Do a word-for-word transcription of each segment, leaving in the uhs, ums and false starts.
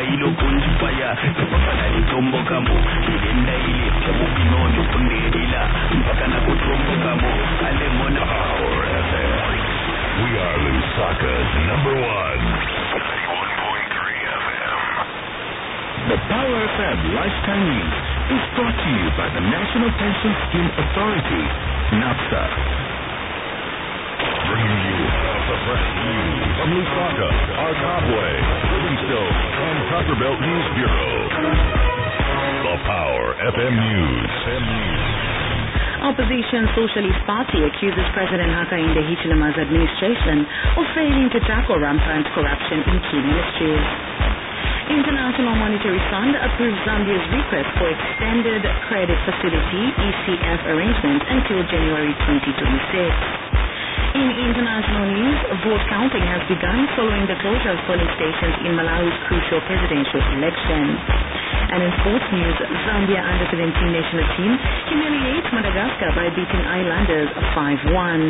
ilo kunjifaya mpaka na litombo kamo ilenda ile tabu binondo kundedila mpaka na kutombo kamo ale mona Power F M. We are Lusaka's number one. ninety-one point three F M. The Power F M Lifetime News is brought to you by the National Pension Scheme Authority, NAPSA. Bringing you the fresh news from Lusaka, Arkabwe, Livingstone, and Copperbelt News Bureau. The Power F M News. F M News. Opposition Socialist Party accuses President Hakainde Hichilema's administration of failing to tackle rampant corruption in key ministries. International Monetary Fund approves Zambia's request for extended credit facility E C F arrangement until January twenty twenty-six. In international news, vote counting has begun following the closure of polling stations in Malawi's crucial presidential election. And in sports news, Zambia under seventeen national team humiliates Madagascar by beating Islanders five one.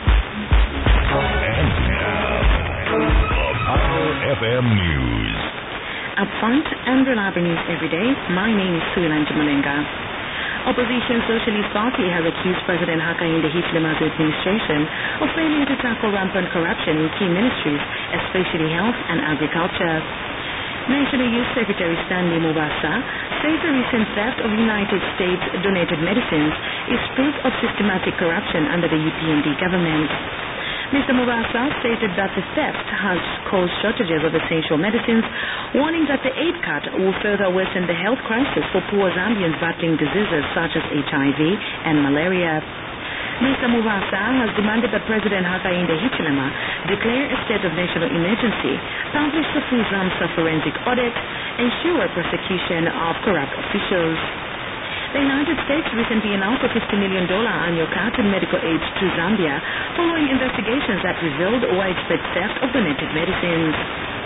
And now, the Power F M News. Up front and reliable news every day, my name is Sulanji Mulenga. Opposition Socialist Party has accused President Hakainde Hichilema's administration of failing to tackle rampant corruption in key ministries, especially health and agriculture. National Youth Secretary Stanley Mubasa says the recent theft of United States donated medicines is proof of systematic corruption under the U P N D government. Mister Mubasa stated that the theft has caused shortages of essential medicines, warning that the aid cut will further worsen the health crisis for poor Zambians battling diseases such as H I V and malaria. Mister Mubasa has demanded that President Hakainde Hichilema declare a state of national emergency, publish the full ZAMSA forensic audit, ensure prosecution of corrupt officials. The United States recently announced a fifty million dollars annual cut in medical aid to Zambia following investigations that revealed widespread theft of donated medicines.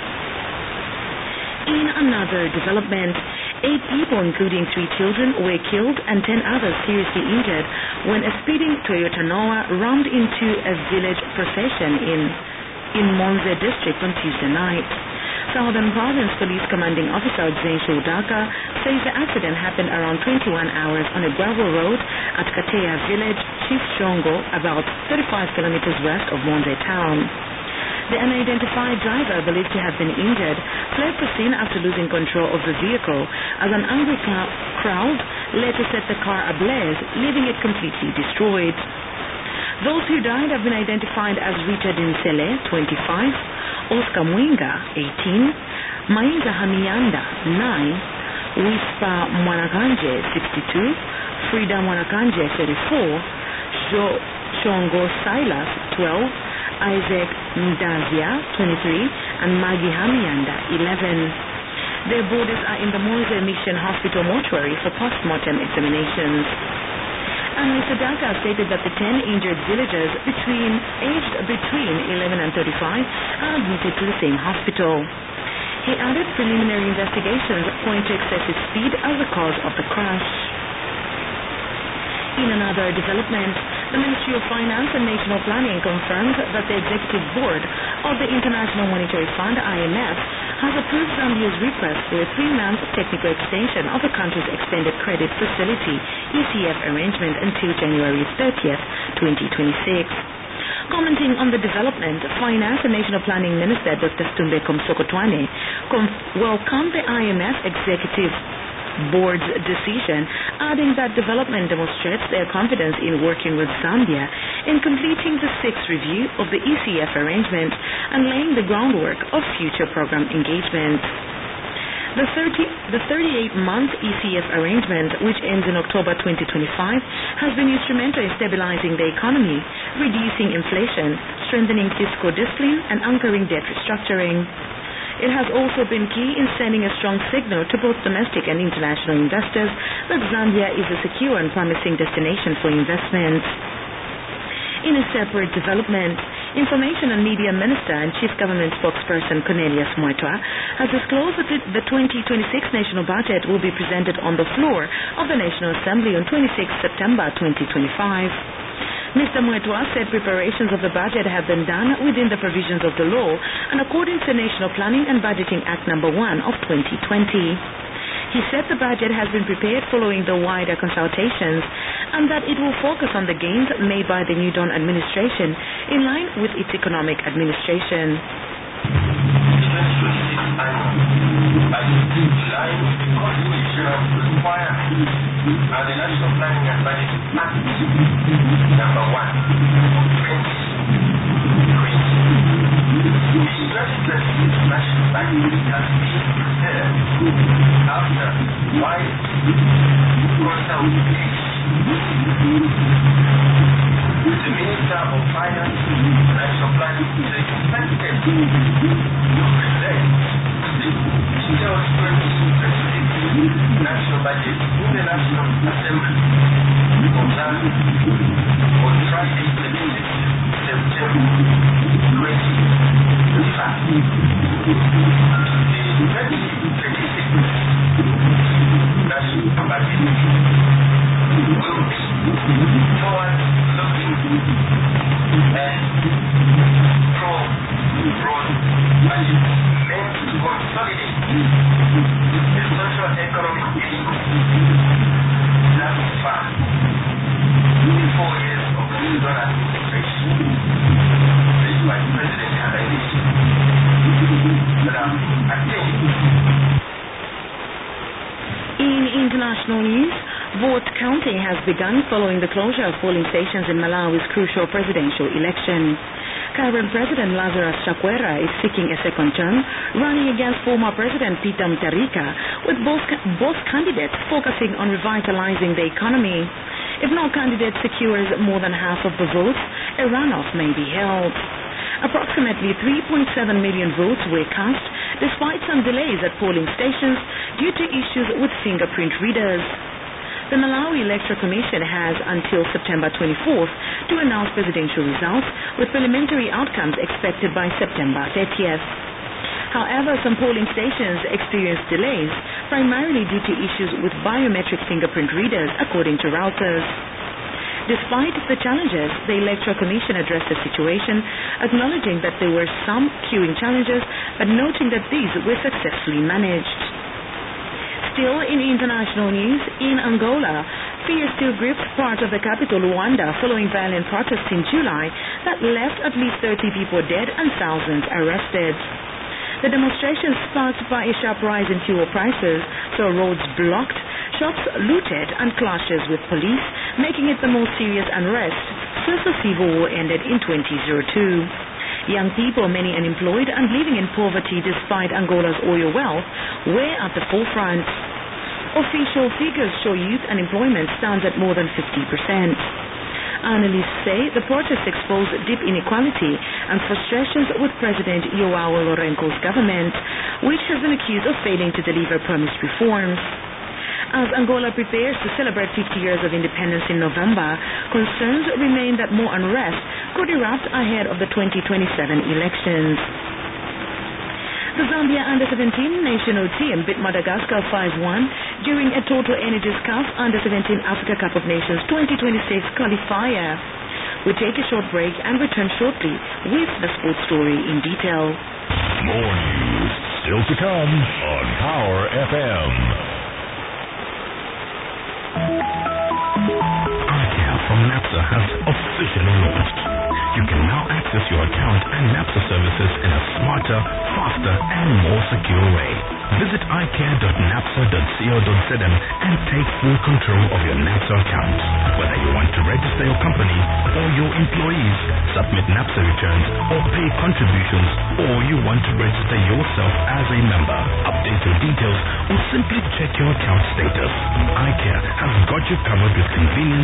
In another development, eight people, including three children, were killed and ten others seriously injured when a speeding Toyota Noah rammed into a village procession in, in Monze district on Tuesday night. Southern Province Police Commanding Officer Zenshu Udaka says the accident happened around twenty-one hours on a gravel road at Kateya Village, Chief Shongo, about thirty-five kilometers west of Monze town. The unidentified driver, believed to have been injured, fled the scene after losing control of the vehicle as an angry crowd later set the car ablaze, leaving it completely destroyed. Those who died have been identified as Richard Nsele, twenty-five, Oscar Mwinga, eighteen, Maiza Hamiyanda, nine, Wispa Mwanakanje, sixty-two, Frida Mwanakanje, thirty-four, jo- Shongo Silas, twelve, Isaac Ndazia, twenty-three, and Maggie Hamiyanda, eleven. Their bodies are in the Monze Mission Hospital mortuary for post-mortem examinations. And Mister Daka stated that the ten injured villagers between aged between eleven and thirty-five are admitted to the same hospital. He added preliminary investigations point to excessive speed as the cause of the crash. In another development, the Ministry of Finance and National Planning confirmed that the Executive Board of the International Monetary Fund, I M F, has approved Zambia's request for a three-month technical extension of the country's extended credit facility, E C F arrangement until January thirtieth, twenty twenty-six. Commenting on the development, Finance and National Planning Minister Doctor Stumbe Komsokotwane welcomed the I M F Executive Board's decision, adding that development demonstrates their confidence in working with Zambia in completing the sixth review of the E C F arrangement and laying the groundwork of future program engagement. The, the thirty-eight month E C F arrangement, which ends in October twenty twenty-five, has been instrumental in stabilizing the economy, reducing inflation, strengthening fiscal discipline, and anchoring debt restructuring. It has also been key in sending a strong signal to both domestic and international investors that Zambia is a secure and promising destination for investment. In a separate development, Information and Media Minister and Chief Government Spokesperson Cornelius Mwetwa has disclosed that the twenty twenty-six national budget will be presented on the floor of the National Assembly on twenty-sixth September twenty twenty-five. Mister Mwetwa said preparations of the budget have been done within the provisions of the law and according to National Planning and Budgeting Act number one of twenty twenty. He said the budget has been prepared following the wider consultations and that it will focus on the gains made by the New Dawn administration in line with its economic administration. Uh, the National Planning and Budgeting Act number one, twenty twenty. The twenty twenty-six National Budget has been prepared after wide consultation. The Minister of Finance, National Planning, is expected to present the detailed twenty twenty-six National Budget in the National Assembly on that on Friday, twenty-sixth September twenty twenty-five. The twenty twenty-six National Budget will be forward-looking and pro-broad budget meant to consolidate the social economic gains thus far in the four years of the New Dawn administration led by President Hakainde. But um, I think in international news, vote counting has begun following the closure of polling stations in Malawi's crucial presidential election. Current President Lazarus Chakwera is seeking a second term, running against former President Peter Mutharika, with both, both candidates focusing on revitalizing the economy. If no candidate secures more than half of the votes, a runoff may be held. Approximately three point seven million votes were cast, despite some delays at polling stations due to issues with fingerprint readers. The Malawi Electoral Commission has until September twenty-fourth to announce presidential results, with preliminary outcomes expected by September thirtieth. However, some polling stations experienced delays, primarily due to issues with biometric fingerprint readers, according to Reuters. Despite the challenges, the Electoral Commission addressed the situation, acknowledging that there were some queuing challenges, but noting that these were successfully managed. Still in international news, in Angola, fear still grips part of the capital, Luanda, following violent protests in July that left at least thirty people dead and thousands arrested. The demonstrations sparked by a sharp rise in fuel prices saw roads blocked, shops looted, and clashes with police, making it the most serious unrest since the civil war ended in two thousand two. Young people, many unemployed and living in poverty despite Angola's oil wealth, were at the forefront. Official figures show youth unemployment stands at more than fifty percent. Analysts say the protests expose deep inequality and frustrations with President João Lourenço's government, which has been accused of failing to deliver promised reforms. As Angola prepares to celebrate fifty years of independence in November, concerns remain that more unrest could erupt ahead of the twenty twenty-seven elections. The Zambia under seventeen national team beat Madagascar five one during a Total Energies C A F under seventeen Africa Cup of Nations twenty twenty-six qualifier. We take a short break and return shortly with the sports story in detail. More news still to come on Power F M. iCare from NAPSA has officially launched. You can now access your account and NAPSA services in a smarter, faster, and more secure way. Visit i care dot napsa dot co dot z m and take full control of your NAPSA account. Whether you want to register your company or your employees, submit NAPSA returns, or pay contributions, or you want to register yourself as a member, update your details, or simply check your account status, iCare has got you covered with convenience